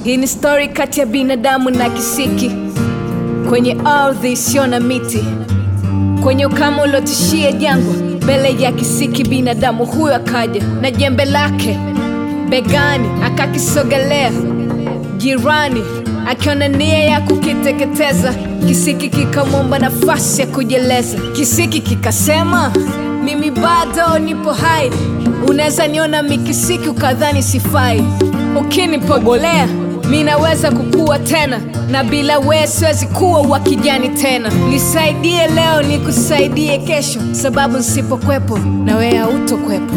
Hii ni story kati ya binadamu na kisiki, kwenye ardhi isiyo na miti, kwenye ukame uliotishia jangwa. Mbele ya kisiki binadamu huyo akaja na jembe lake begani, akakisogelea jirani, akiona nia ya kukiteketeza. Kisiki kikamwomba nafasi ya kujieleza. Kisiki kikasema, mimi bado nipo hai, unaweza niona mikisiki ukadhani sifai. Ukinipogolea mimi naweza kukua tena, na bila wewe siwezi kuwa wa kijani tena. Nisaidie leo nikusaidie kesho, sababu nisipokwepo na wewe hautokwepo.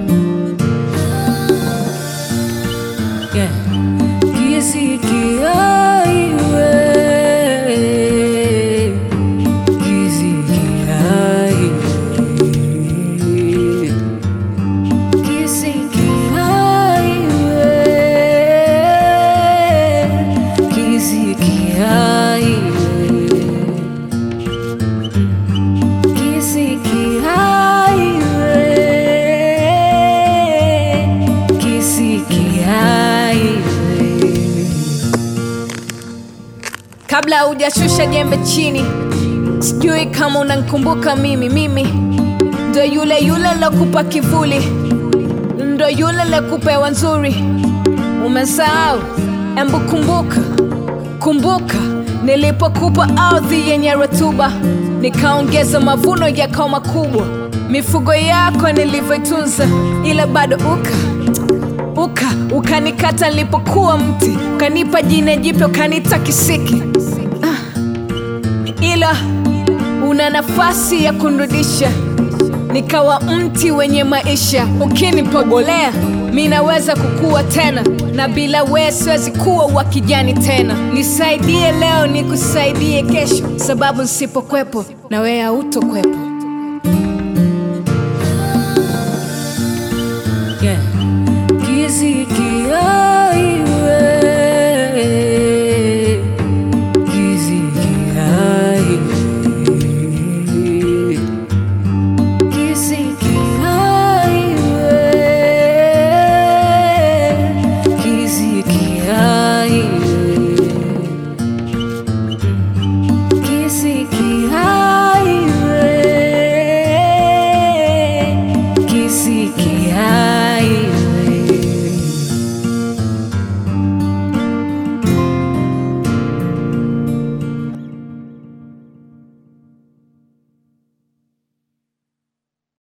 Kisiki aiwe, kisiki aiwe, kisiki aiwe, kisiki aiwe, kisiki aiwe, kisiki aiwe. Kabla hujashusha jembe chini, sijui kama unanikumbuka mimi ndo yule lokupa kivuli, ndo yule lokupewa nzuri. Umesahau? Embu kumbuka nilipokupa ardhi yenye rutuba, nikaongeza mavuno yakawa makubwa. Mifugo yako nilivyoitunza, ila bado ukanikata nilipokuwa mti, ukanipa jina jipya ukanita kisiki. Ila una nafasi ya kunirudisha nikawa mti wenye maisha. Ukinipogolea mimi naweza kukua tena, na bila wewe siwezi kuwa wa kijani tena. Nisaidie leo nikusaidie kesho, sababu nisipokwepo na wewe hautokwepo. Kisiki